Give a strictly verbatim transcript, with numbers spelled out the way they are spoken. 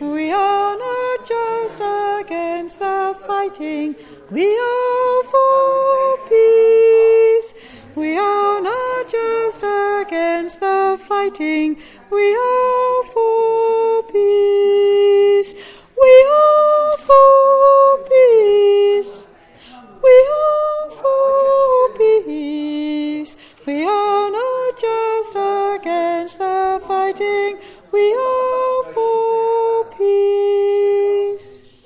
We are not just against the fighting, we are for peace. We are not just against the fighting, we are for peace. We are for peace. We are for peace. We are not